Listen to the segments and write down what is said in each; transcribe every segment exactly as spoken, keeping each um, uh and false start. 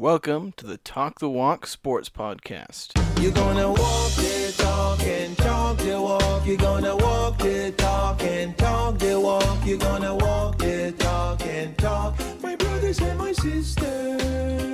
Welcome to the Talk the Walk Sports Podcast. You're gonna walk the talk and talk the walk. You're gonna walk the talk and talk the walk. You're gonna walk the talk and talk. My brothers and my sisters.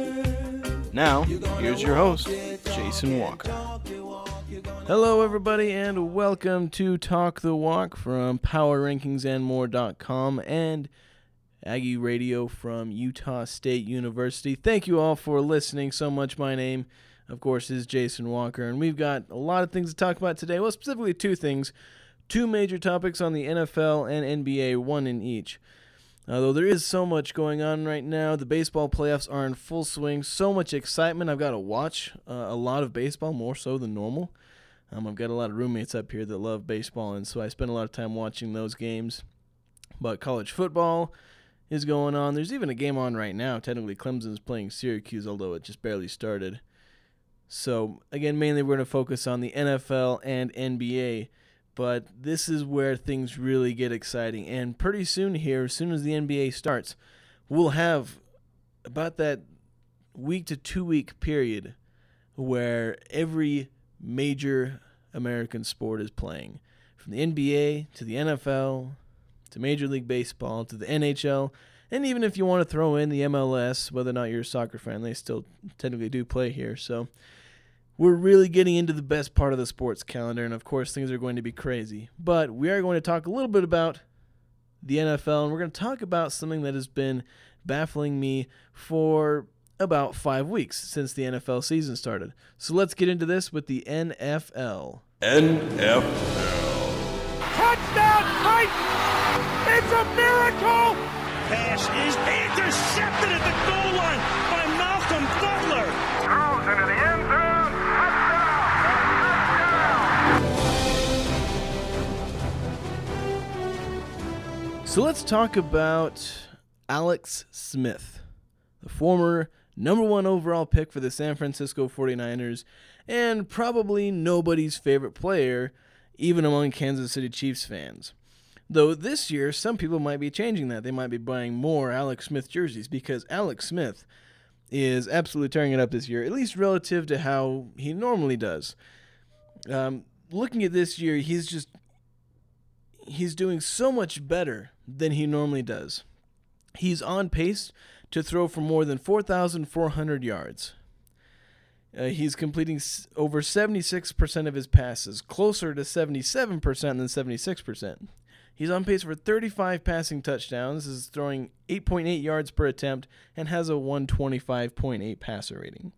Now, here's your host, Jason Walker. Hello, everybody, and welcome to Talk the Walk from Power Rankings and More dot com and Aggie Radio from Utah State University. Thank you all for listening so much. My name, of course, is Jason Walker, and we've got a lot of things to talk about today. Well, specifically two things, two major topics on the N F L and N B A, one in each. Although there is so much going on right now, the baseball playoffs are in full swing, so much excitement. I've got to watch uh, a lot of baseball, more so than normal. Um, I've got a lot of roommates up here that love baseball, and so I spend a lot of time watching those games. But college football is going on. There's even a game on right now. Technically, Clemson's playing Syracuse, although it just barely started. So, again, mainly we're going to focus on the N F L and N B A, but this is where things really get exciting. And pretty soon here, as soon as the N B A starts, we'll have about that week to two-week period where every major American sport is playing. From the N B A to the N F L to Major League Baseball, to the N H L, and even if you want to throw in the M L S, whether or not you're a soccer fan, they still technically do play here. So we're really getting into the best part of the sports calendar, and of course things are going to be crazy. But we are going to talk a little bit about the N F L, and we're going to talk about something that has been baffling me for about five weeks since the N F L season started. So let's get into this with the N F L. N F L. Touchdown Titans! It's a miracle! Pass is intercepted at the goal line by Malcolm Butler. Throws into the end zone. Touchdown! So let's talk about Alex Smith, the former number one overall pick for the San Francisco forty-niners, and probably nobody's favorite player, even among Kansas City Chiefs fans. Though this year, some people might be changing that. They might be buying more Alex Smith jerseys because Alex Smith is absolutely tearing it up this year, at least relative to how he normally does. Um, looking at this year, he's just he's doing so much better than he normally does. He's on pace to throw for more than four thousand four hundred yards. Uh, he's completing s- over seventy-six percent of his passes, closer to seventy-seven percent than seventy-six percent. He's on pace for thirty-five passing touchdowns, is throwing eight point eight yards per attempt, and has a one twenty-five point eight passer rating.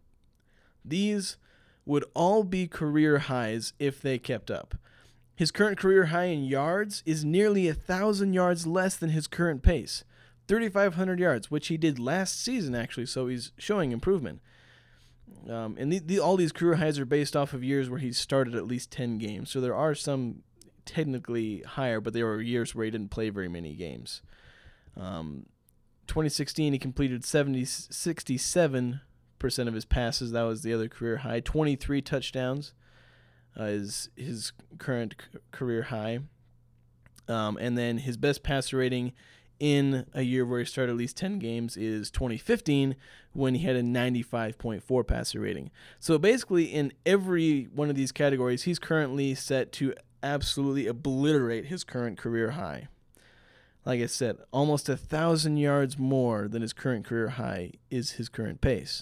These would all be career highs if they kept up. His current career high in yards is nearly one thousand yards less than his current pace, thirty-five hundred yards, which he did last season, actually, so he's showing improvement. Um, and the, the, all these career highs are based off of years where he's started at least ten games, so there are some technically higher, but there were years where he didn't play very many games. Um, twenty sixteen, he completed seventy, sixty-seven percent of his passes. That was the other career high. twenty-three touchdowns uh, is his current c- career high. Um, and then his best passer rating in a year where he started at least ten games is twenty fifteen, when he had a ninety-five point four passer rating. So basically in every one of these categories, he's currently set to absolutely obliterate his current career high. Like I said, almost a thousand yards more than his current career high is his current pace.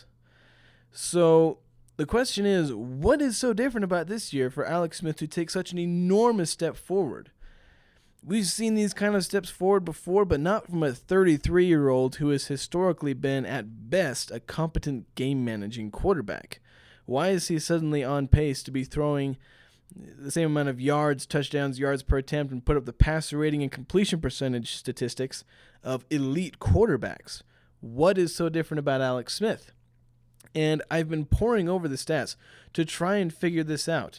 So the question is, what is so different about this year for Alex Smith to take such an enormous step forward? We've seen these kind of steps forward before, but not from a thirty-three-year-old who has historically been, at best, a competent game-managing quarterback. Why is he suddenly on pace to be throwing the same amount of yards, touchdowns, yards per attempt, and put up the passer rating and completion percentage statistics of elite quarterbacks? What is so different about Alex Smith? And I've been poring over the stats to try and figure this out.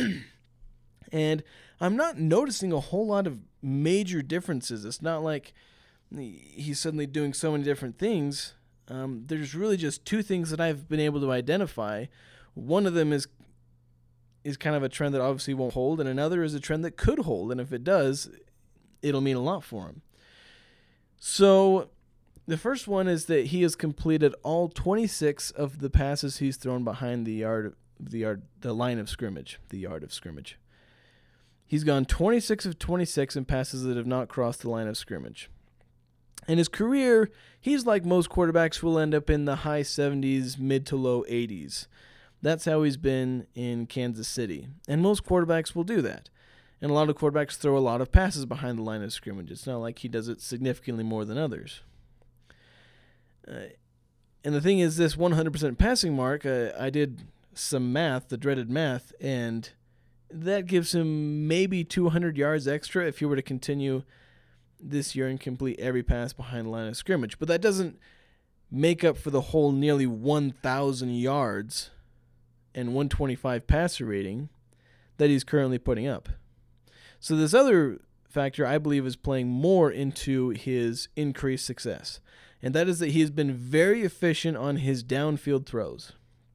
And I'm not noticing a whole lot of major differences. It's not like he's suddenly doing so many different things. Um, there's really just two things that I've been able to identify. One of them is is kind of a trend that obviously won't hold, and another is a trend that could hold, and if it does, it'll mean a lot for him. So The first one is that he has completed all twenty-six of the passes he's thrown behind the yard, the yard, the line of scrimmage, the yard of scrimmage. He's gone twenty-six of twenty-six in passes that have not crossed the line of scrimmage. In his career, he's like most quarterbacks who will end up in the high seventies, mid to low eighties. That's how he's been in Kansas City. And most quarterbacks will do that. And a lot of quarterbacks throw a lot of passes behind the line of scrimmage. It's not like he does it significantly more than others. Uh, and the thing is, this one hundred percent passing mark, uh, I did some math, the dreaded math, and that gives him maybe two hundred yards extra if he were to continue this year and complete every pass behind the line of scrimmage. But that doesn't make up for the whole nearly one thousand yards and one twenty-five passer rating that he's currently putting up. So this other factor, I believe, is playing more into his increased success, and that is that he has been very efficient on his downfield throws.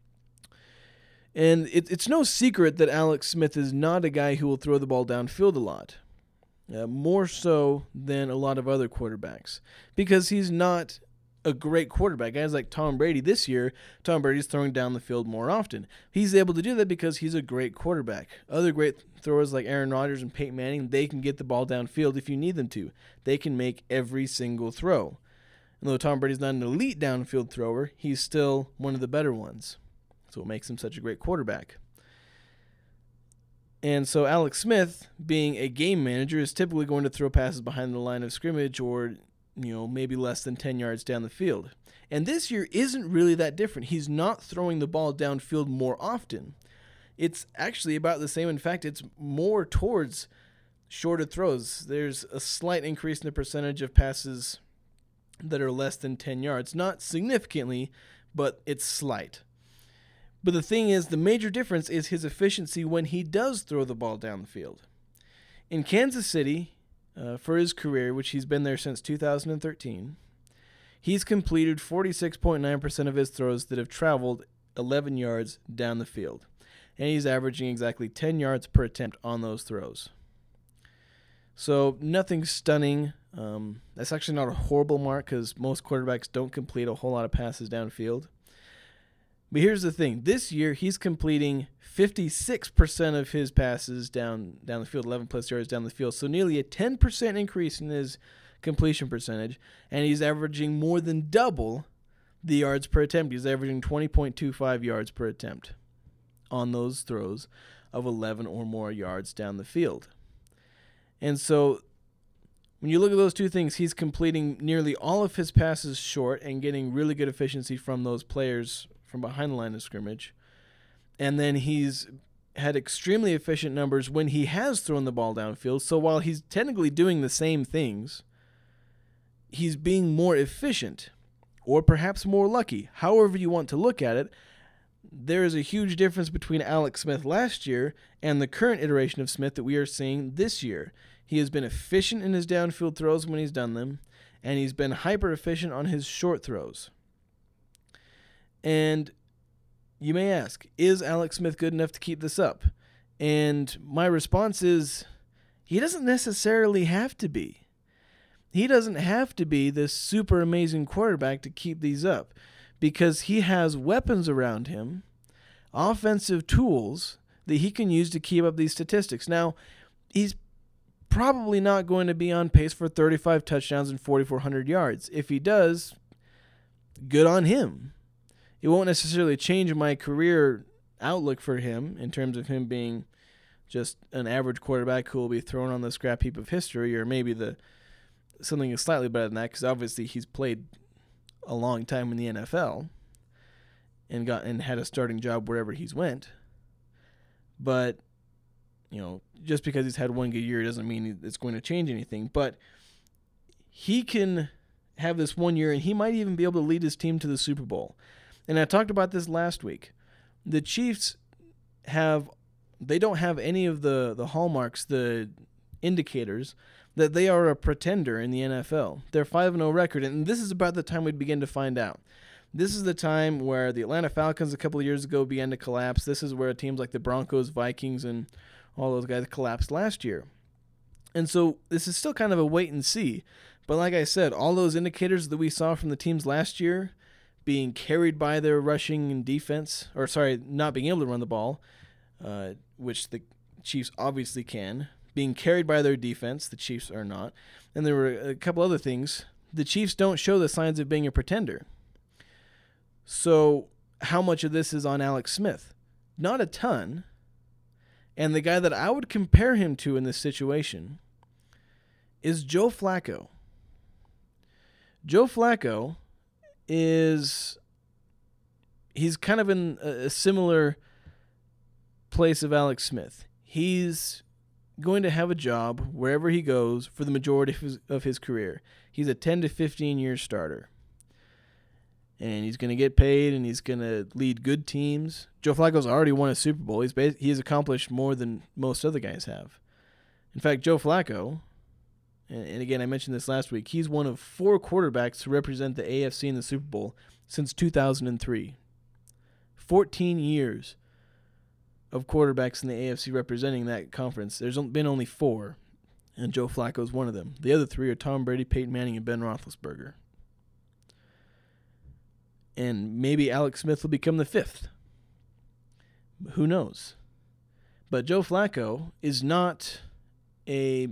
And it, it's no secret that Alex Smith is not a guy who will throw the ball downfield a lot, uh, more so than a lot of other quarterbacks, because he's not a great quarterback. Guys like Tom Brady this year, Tom Brady's throwing down the field more often. He's able to do that because he's a great quarterback. Other great throwers like Aaron Rodgers and Peyton Manning, they can get the ball downfield if you need them to. They can make every single throw. And though Tom Brady's not an elite downfield thrower, he's still one of the better ones. So it makes him such a great quarterback. And so Alex Smith, being a game manager, is typically going to throw passes behind the line of scrimmage or, you know, maybe less than ten yards down the field. And this year isn't really that different. He's not throwing the ball downfield more often. It's actually about the same. In fact, it's more towards shorter throws. There's a slight increase in the percentage of passes that are less than ten yards. Not significantly, but it's slight. But the thing is, the major difference is his efficiency when he does throw the ball down the field. In Kansas City, uh, for his career, which he's been there since two thousand thirteen, he's completed forty-six point nine percent of his throws that have traveled eleven yards down the field. And he's averaging exactly ten yards per attempt on those throws. So nothing stunning. Um, that's actually not a horrible mark because most quarterbacks don't complete a whole lot of passes downfield. But here's the thing. This year, he's completing fifty-six percent of his passes down, down the field, eleven plus yards down the field. So nearly a ten percent increase in his completion percentage. And he's averaging more than double the yards per attempt. He's averaging twenty point two five yards per attempt on those throws of eleven or more yards down the field. And so when you look at those two things, he's completing nearly all of his passes short and getting really good efficiency from those players from behind the line of scrimmage. And then he's had extremely efficient numbers when he has thrown the ball downfield. So while he's technically doing the same things, he's being more efficient or perhaps more lucky. However you want to look at it, there is a huge difference between Alex Smith last year and the current iteration of Smith that we are seeing this year. He has been efficient in his downfield throws when he's done them, and he's been hyper efficient on his short throws. And you may ask, is Alex Smith good enough to keep this up? And my response is, he doesn't necessarily have to be. He doesn't have to be this super amazing quarterback to keep these up, because he has weapons around him, offensive tools that he can use to keep up these statistics. Now, he's probably not going to be on pace for thirty-five touchdowns and forty-four hundred yards. If he does, good on him. It won't necessarily change my career outlook for him in terms of him being just an average quarterback who will be thrown on the scrap heap of history, or maybe the something slightly better than that, because obviously he's played a long time in the N F L and got and had a starting job wherever he's went. But, you know, just because he's had one good year doesn't mean it's going to change anything. But he can have this one year, and he might even be able to lead his team to the Super Bowl. And I talked about this last week. The Chiefs have, they don't have any of the, the hallmarks, the indicators that they are a pretender in the N F L. They're five and oh record, and this is about the time we'd begin to find out. This is the time where the Atlanta Falcons a couple of years ago began to collapse. This is where teams like the Broncos, Vikings, and all those guys collapsed last year. And so this is still kind of a wait and see. But like I said, all those indicators that we saw from the teams last year, being carried by their rushing and defense, or sorry, not being able to run the ball, uh, which the Chiefs obviously can, being carried by their defense, the Chiefs are not, and there were a couple other things. The Chiefs don't show the signs of being a pretender. So how much of this is on Alex Smith? Not a ton. And the guy that I would compare him to in this situation is Joe Flacco. Joe Flacco is, he's kind of in a similar place of Alex Smith. He's going to have a job wherever he goes for the majority of his, of his career. He's a ten to fifteen year starter. And he's going to get paid, and he's going to lead good teams. Joe Flacco's already won a Super Bowl. He's bas- he's accomplished more than most other guys have. In fact, Joe Flacco, and, and again, I mentioned this last week, he's one of four quarterbacks to represent the A F C in the Super Bowl since two thousand three. fourteen years of quarterbacks in the A F C representing that conference. There's been only four, and Joe Flacco's one of them. The other three are Tom Brady, Peyton Manning, and Ben Roethlisberger. And maybe Alex Smith will become the fifth. Who knows? But Joe Flacco is not a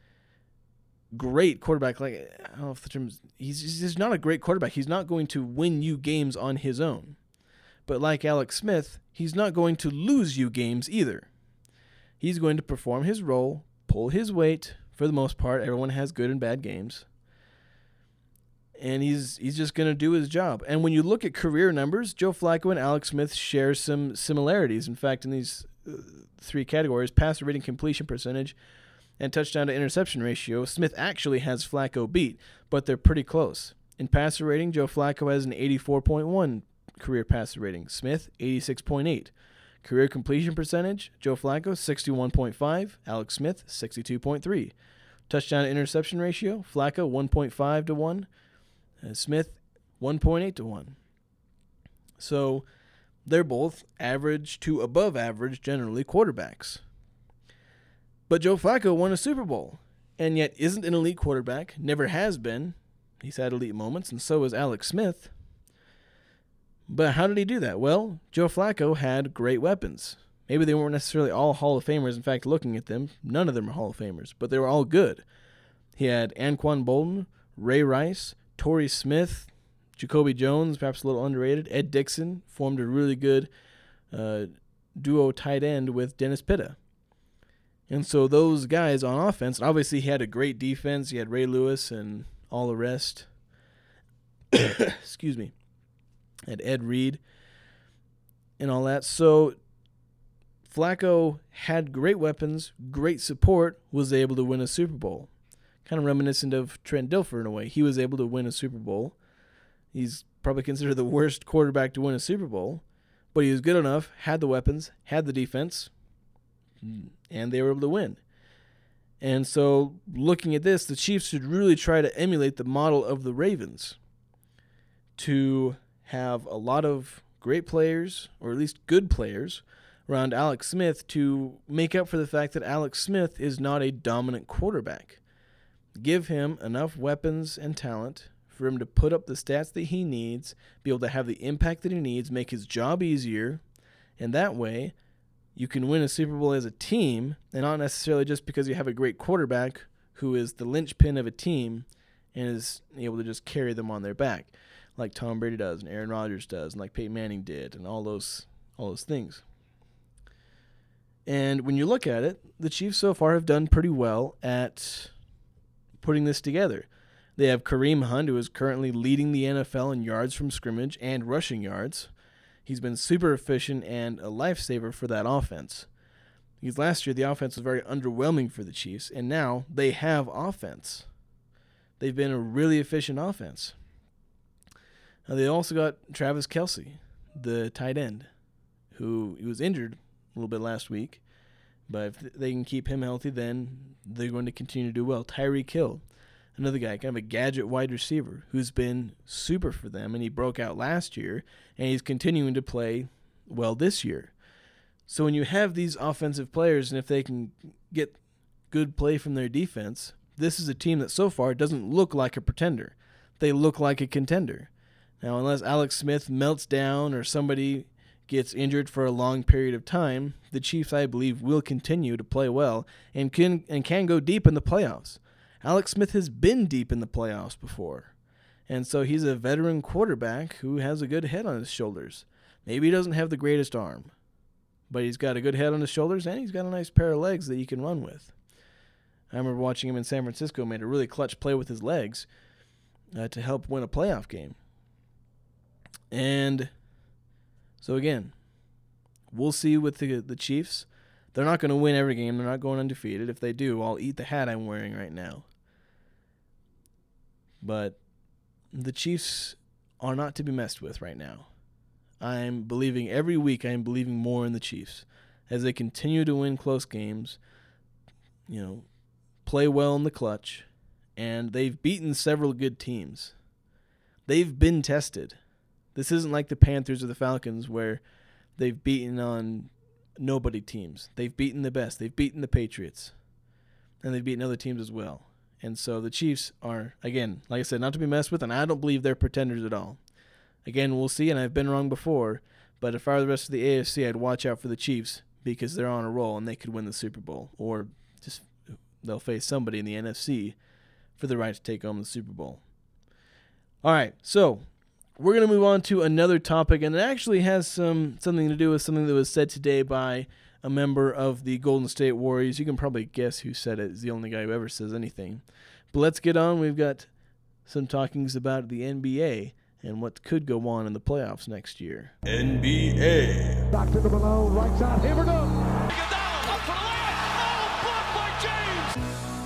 great quarterback. Like, I don't know if the term is, he's, he's just not a great quarterback. He's not going to win you games on his own. But like Alex Smith, he's not going to lose you games either. He's going to perform his role, pull his weight. For the most part, everyone has good and bad games. And he's he's just going to do his job. And when you look at career numbers, Joe Flacco and Alex Smith share some similarities. In fact, in these uh, three categories, passer rating, completion percentage, and touchdown to interception ratio, Smith actually has Flacco beat, but they're pretty close. In passer rating, Joe Flacco has an eighty-four point one career passer rating. Smith, eighty-six point eight. Career completion percentage, Joe Flacco, sixty-one point five. Alex Smith, sixty-two point three. Touchdown to interception ratio, Flacco, one point five to one. Uh, Smith, one point eight to one. So they're both average to above average, generally, quarterbacks. But Joe Flacco won a Super Bowl, and yet isn't an elite quarterback, never has been. He's had elite moments, and so is Alex Smith. But how did he do that? Well, Joe Flacco had great weapons. Maybe they weren't necessarily all Hall of Famers. In fact, looking at them, none of them are Hall of Famers, but they were all good. He had Anquan Bolden, Ray Rice, Torrey Smith, Jacoby Jones, perhaps a little underrated. Ed Dixon formed a really good uh, duo tight end with Dennis Pitta. And so those guys on offense, obviously he had a great defense. He had Ray Lewis and all the rest. Excuse me. Had Ed Reed and all that. So Flacco had great weapons, great support, was able to win a Super Bowl. Kind of reminiscent of Trent Dilfer in a way. He was able to win a Super Bowl. He's probably considered the worst quarterback to win a Super Bowl, but he was good enough, had the weapons, had the defense, and they were able to win. And so looking at this, the Chiefs should really try to emulate the model of the Ravens to have a lot of great players, or at least good players, around Alex Smith to make up for the fact that Alex Smith is not a dominant quarterback. Give him enough weapons and talent for him to put up the stats that he needs, be able to have the impact that he needs, make his job easier, and that way you can win a Super Bowl as a team, and not necessarily just because you have a great quarterback who is the linchpin of a team and is able to just carry them on their back, like Tom Brady does and Aaron Rodgers does and like Peyton Manning did and all those all those things. And when you look at it, the Chiefs so far have done pretty well at putting this together. They have Kareem Hunt, who is currently leading the N F L in yards from scrimmage and rushing yards. He's been super efficient and a lifesaver for that offense. Because last year the offense was very underwhelming for the Chiefs, and now they have offense. They've been a really efficient offense. Now they also got Travis Kelce, the tight end, who he was injured a little bit last week. But if they can keep him healthy, then they're going to continue to do well. Tyreek Hill, another guy, kind of a gadget wide receiver who's been super for them, and he broke out last year, and he's continuing to play well this year. So when you have these offensive players, and if they can get good play from their defense, this is a team that so far doesn't look like a pretender. They look like a contender. Now, unless Alex Smith melts down or somebody gets injured for a long period of time, the Chiefs, I believe, will continue to play well and can and can go deep in the playoffs. Alex Smith has been deep in the playoffs before, and so he's a veteran quarterback who has a good head on his shoulders. Maybe he doesn't have the greatest arm, but he's got a good head on his shoulders, and he's got a nice pair of legs that he can run with. I remember watching him in San Francisco, made a really clutch play with his legs uh, to help win a playoff game. And so again, we'll see with the the Chiefs. They're not going to win every game. They're not going undefeated. If they do, I'll eat the hat I'm wearing right now. But the Chiefs are not to be messed with right now. I'm believing every week I'm believing more in the Chiefs as they continue to win close games, you know, play well in the clutch, and they've beaten several good teams. They've been tested. This isn't like the Panthers or the Falcons where they've beaten on nobody teams. They've beaten the best. They've beaten the Patriots, and they've beaten other teams as well. And so the Chiefs are, again, like I said, not to be messed with, and I don't believe they're pretenders at all. Again, we'll see, and I've been wrong before, but if I were the rest of the A F C, I'd watch out for the Chiefs because they're on a roll and they could win the Super Bowl, or just they'll face somebody in the N F C for the right to take home the Super Bowl. All right, so we're going to move on to another topic, and it actually has some something to do with something that was said today by a member of the Golden State Warriors. You can probably guess who said it. He's the only guy who ever says anything. But let's get on. We've got some talkings about the N B A and what could go on in the playoffs next year. N B A. Back to the Malone, right side, hammered up. Iguodala up for the layup. Oh, blocked by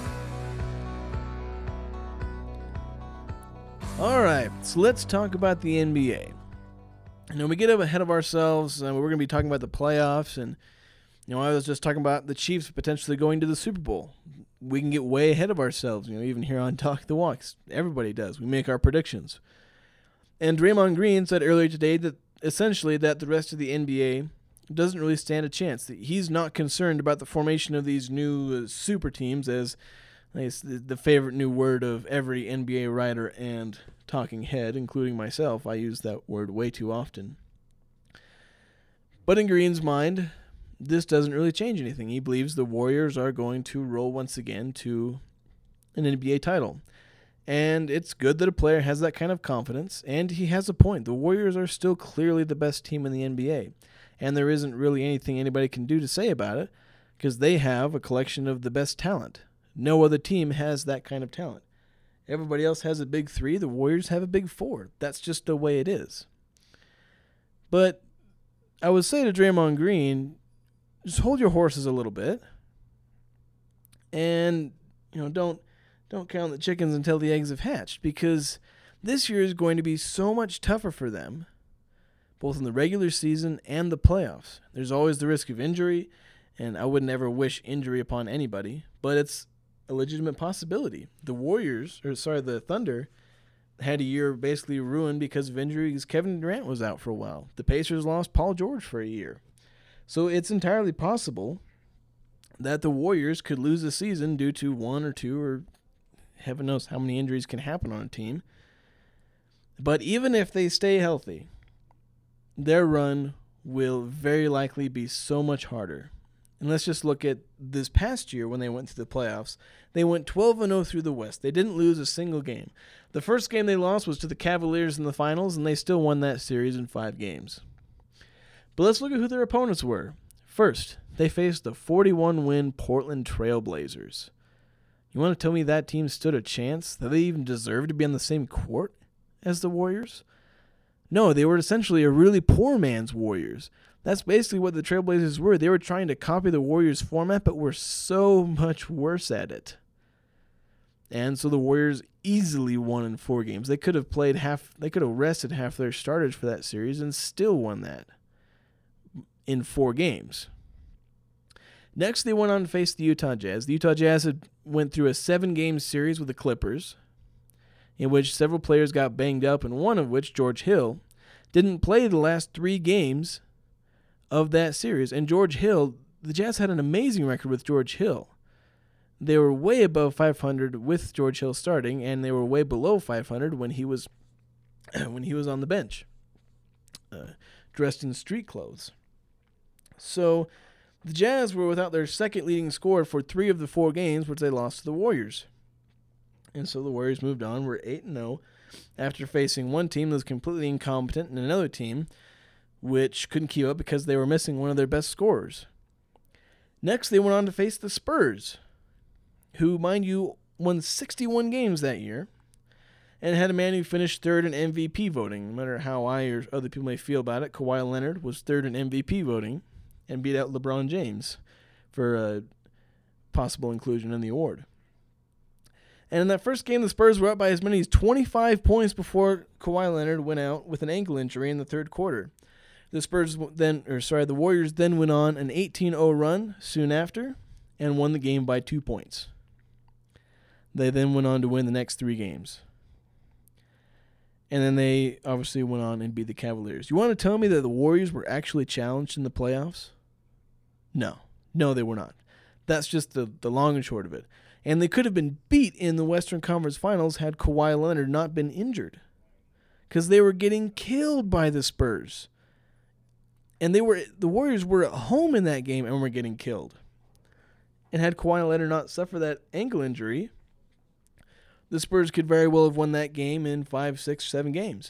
James. All right, so let's talk about the N B A. You know, we get ahead of ourselves, and we're going to be talking about the playoffs, and you know, I was just talking about the Chiefs potentially going to the Super Bowl. We can get way ahead of ourselves, you know, even here on Talk the Walks. Everybody does. We make our predictions. And Draymond Green said earlier today that essentially that the rest of the N B A doesn't really stand a chance. That he's not concerned about the formation of these new uh, super teams, as it's the favorite new word of every N B A writer and talking head, including myself. I use that word way too often. But in Green's mind, this doesn't really change anything. He believes the Warriors are going to roll once again to an N B A title. And it's good that a player has that kind of confidence, and he has a point. The Warriors are still clearly the best team in the N B A, and there isn't really anything anybody can do to say about it because they have a collection of the best talent. No other team has that kind of talent. Everybody else has a big three. The Warriors have a big four. That's just the way it is. But I would say to Draymond Green, just hold your horses a little bit, and you know, don't don't count the chickens until the eggs have hatched, because this year is going to be so much tougher for them, both in the regular season and the playoffs. There's always the risk of injury, and I would never wish injury upon anybody, but it's a legitimate possibility. The Warriors, or sorry, the Thunder, had a year basically ruined because of injuries. Kevin Durant was out for a while. The Pacers lost Paul George for a year. So it's entirely possible that the Warriors could lose the season due to one or two or heaven knows how many injuries can happen on a team. But even if they stay healthy, their run will very likely be so much harder. And let's just look at this past year when they went to the playoffs. They went twelve and oh through the West. They didn't lose a single game. The first game they lost was to the Cavaliers in the finals, and they still won that series in five games. But let's look at who their opponents were. First, they faced the forty-one win Portland Trail Blazers. You want to tell me that team stood a chance? That they even deserved to be on the same court as the Warriors? No, they were essentially a really poor man's Warriors. That's basically what the Trailblazers were. They were trying to copy the Warriors format, but were so much worse at it. And so the Warriors easily won in four games. They could have played half, they could have rested half their starters for that series and still won that in four games. Next, they went on to face the Utah Jazz. The Utah Jazz had went through a seven-game series with the Clippers, in which several players got banged up, and one of which, George Hill, didn't play the last three games of that series. And George Hill, the Jazz had an amazing record with George Hill. they were way above five hundred with George Hill starting, and they were way below five hundred when he was when he was on the bench, uh, dressed in street clothes. So the Jazz were without their second leading scorer for three of the four games, which they lost to the Warriors. And so the Warriors moved on. We're eight and oh after facing one team that was completely incompetent and another team which couldn't keep up because they were missing one of their best scorers. Next, they went on to face the Spurs, who, mind you, won sixty-one games that year and had a man who finished third in M V P voting. No matter how I or other people may feel about it, Kawhi Leonard was third in M V P voting and beat out LeBron James for a possible inclusion in the award. And in that first game, the Spurs were up by as many as twenty-five points before Kawhi Leonard went out with an ankle injury in the third quarter. The Spurs then, or sorry, the Warriors then went on an eighteen oh run soon after and won the game by two points. They then went on to win the next three games. And then they obviously went on and beat the Cavaliers. You want to tell me that the Warriors were actually challenged in the playoffs? No. No, they were not. That's just the, the long and short of it. And they could have been beat in the Western Conference Finals had Kawhi Leonard not been injured, because they were getting killed by the Spurs. And they were the Warriors were at home in that game and were getting killed. And had Kawhi Leonard not suffered that ankle injury, the Spurs could very well have won that game in five, six, seven games.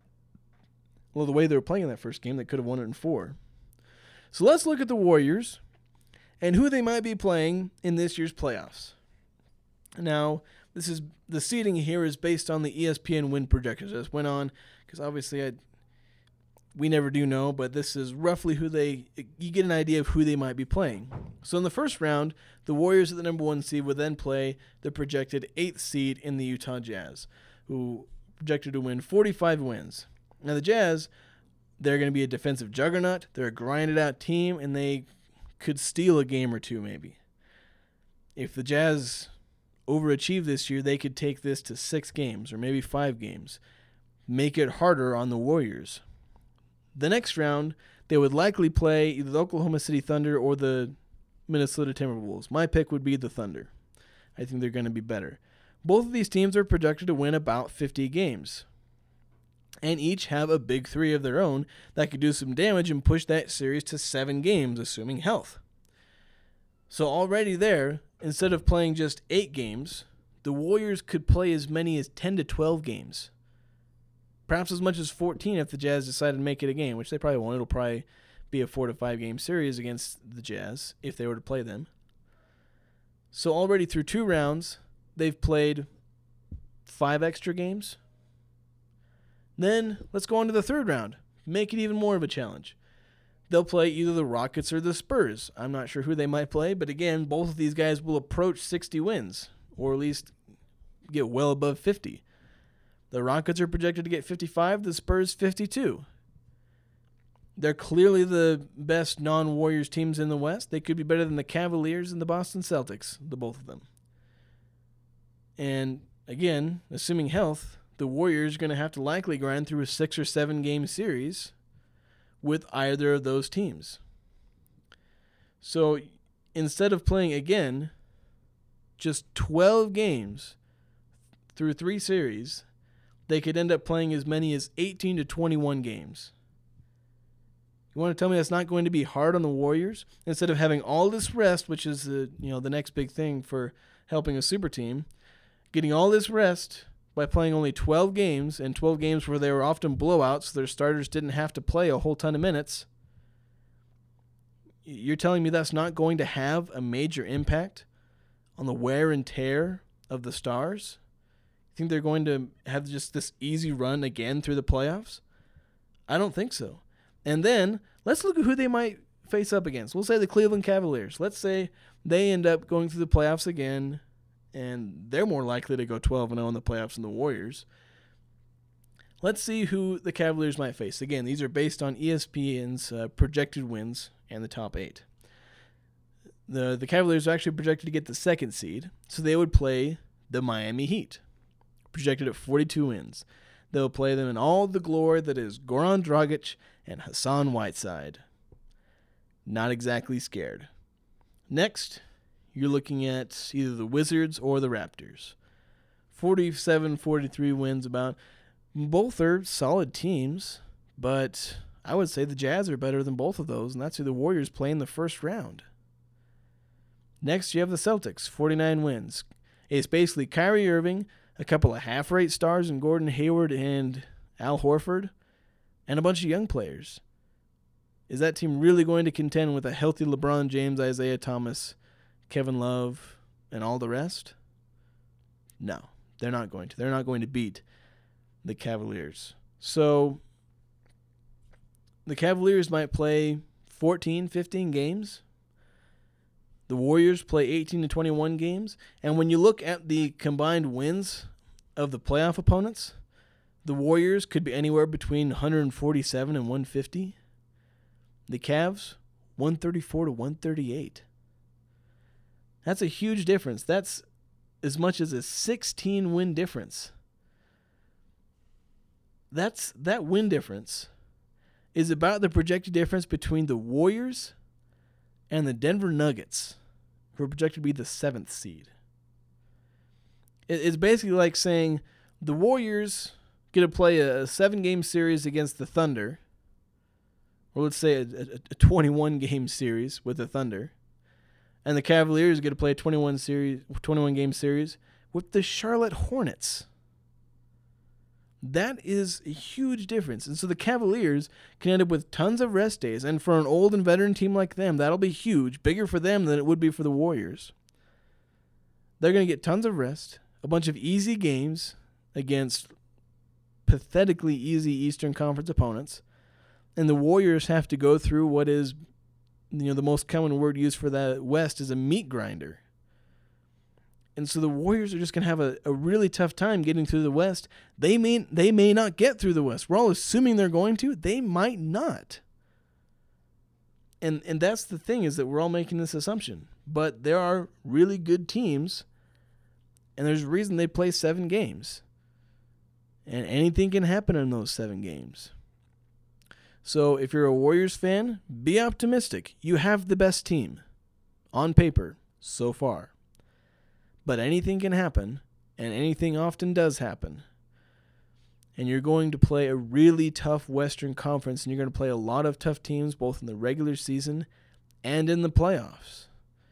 Well, the way they were playing in that first game, they could have won it in four. So let's look at the Warriors and who they might be playing in this year's playoffs. Now, this is the seeding here is based on the E S P N win projections. I just went on because obviously I we never do know, but this is roughly who they you get an idea of who they might be playing. So in the first round, the Warriors at the number one seed would then play the projected eighth seed in the Utah Jazz, who projected to win forty-five wins. Now the Jazz, they're going to be a defensive juggernaut. They're a grinded out team, and they could steal a game or two maybe. If the Jazz overachieve this year, they could take this to six games or maybe five games. Make it harder on the Warriors. The next round, they would likely play either the Oklahoma City Thunder or the Minnesota Timberwolves. My pick would be the Thunder. I think they're going to be better. Both of these teams are projected to win about fifty games, and each have a big three of their own that could do some damage and push that series to seven games, assuming health. So already there, instead of playing just eight games, the Warriors could play as many as ten to twelve games. Perhaps as much as fourteen if the Jazz decide to make it a game, which they probably won't. It'll probably be a four to five game series against the Jazz if they were to play them. So already through two rounds, they've played five extra games. Then let's go on to the third round. Make it even more of a challenge. They'll play either the Rockets or the Spurs. I'm not sure who they might play, but again, both of these guys will approach sixty wins, or at least get well above fifty. The Rockets are projected to get fifty-five, the Spurs fifty-two. They're clearly the best non-Warriors teams in the West. They could be better than the Cavaliers and the Boston Celtics, the both of them. And again, assuming health, the Warriors are going to have to likely grind through a six or seven game series with either of those teams. So instead of playing again just twelve games through three series, they could end up playing as many as eighteen to twenty-one games. You want to tell me that's not going to be hard on the Warriors? Instead of having all this rest, which is the you know the next big thing for helping a super team, getting all this rest by playing only twelve games, and twelve games where they were often blowouts, so their starters didn't have to play a whole ton of minutes. You're telling me that's not going to have a major impact on the wear and tear of the stars? You think they're going to have just this easy run again through the playoffs? I don't think so. And then let's look at who they might face up against. We'll say the Cleveland Cavaliers. Let's say they end up going through the playoffs again, and they're more likely to go twelve and oh in the playoffs than the Warriors. Let's see who the Cavaliers might face. Again, these are based on E S P N's uh, projected wins and the top eight. The, the Cavaliers are actually projected to get the second seed, so they would play the Miami Heat, projected at forty-two wins. They'll play them in all the glory that is Goran Dragic and Hassan Whiteside. Not exactly scared. Next, you're looking at either the Wizards or the Raptors. forty-seven forty-three wins about. Both are solid teams, but I would say the Jazz are better than both of those, and that's who the Warriors play in the first round. Next, you have the Celtics, forty-nine wins. It's basically Kyrie Irving, a couple of half-rate stars in Gordon Hayward and Al Horford, and a bunch of young players. Is that team really going to contend with a healthy LeBron James, Isaiah Thomas, Kevin Love, and all the rest? No, they're not going to. They're not going to beat the Cavaliers. So the Cavaliers might play fourteen, fifteen games. The Warriors play eighteen to twenty-one games. And when you look at the combined wins of the playoff opponents, the Warriors could be anywhere between one forty-seven and one fifty. The Cavs, one thirty-four to one thirty-eight. That's a huge difference. That's as much as a sixteen-win difference. That's that win difference is about the projected difference between the Warriors and the Denver Nuggets, who are projected to be the seventh seed. It's basically like saying the Warriors get to play a seven-game series against the Thunder, or let's say a twenty-one-game series with the Thunder, and the Cavaliers get to play a twenty-one series, twenty-one-game series with the Charlotte Hornets. That is a huge difference. And so the Cavaliers can end up with tons of rest days. And for an old and veteran team like them, that'll be huge. Bigger for them than it would be for the Warriors. They're going to get tons of rest. A bunch of easy games against pathetically easy Eastern Conference opponents. And the Warriors have to go through what is, you know, the most common word used for that West is a meat grinder. And so the Warriors are just going to have a, a really tough time getting through the West. They may, they may not get through the West. We're all assuming they're going to. They might not. And and that's the thing, is that we're all making this assumption. But there are really good teams, and there's a reason they play seven games. And anything can happen in those seven games. So if you're a Warriors fan, be optimistic. You have the best team on paper so far. But anything can happen, and anything often does happen. And you're going to play a really tough Western Conference, and you're going to play a lot of tough teams both in the regular season and in the playoffs.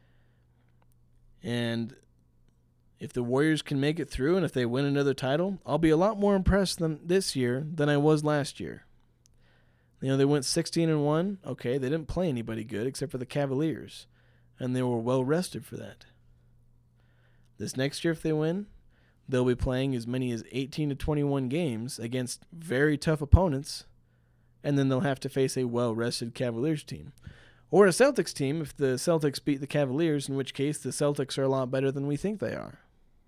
And if the Warriors can make it through, and if they win another title, I'll be a lot more impressed than this year than I was last year. You know, they went sixteen and one. Okay, they didn't play anybody good except for the Cavaliers, and they were well rested for that. This next year, if they win, they'll be playing as many as eighteen to twenty-one games against very tough opponents, and then they'll have to face a well-rested Cavaliers team. Or a Celtics team if the Celtics beat the Cavaliers, in which case the Celtics are a lot better than we think they are.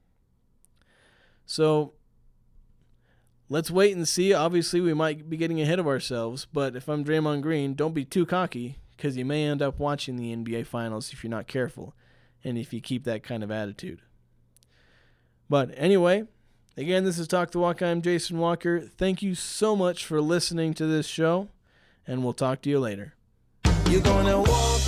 So let's wait and see. Obviously, we might be getting ahead of ourselves, but if I'm Draymond Green, don't be too cocky, because you may end up watching the N B A Finals if you're not careful, and if you keep that kind of attitude. But anyway, again, this is Talk the Walk. I'm Jason Walker. Thank you so much for listening to this show, and we'll talk to you later. You're gonna walk